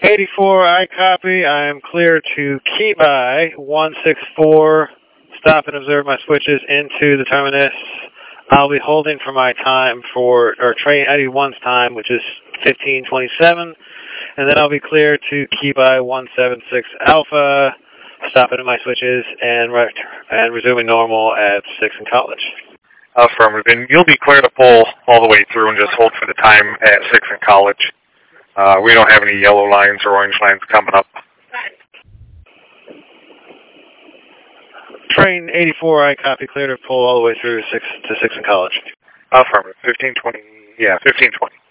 84, I copy. I am clear to key by 164. Stop and observe my switches into the terminus. I'll be holding for my time or train 81's time, which is 15:27. And then I'll be clear to key by 176 Alpha, stopping at my switches, and resuming normal at 6 in college. Affirmative. And you'll be clear to pull all the way through and just hold for the time at 6 in college. We don't have any yellow lines or orange lines coming up. Train 84, I copy, clear to pull all the way through 6 in college. Affirmative. 15:20. Yeah, 15:20.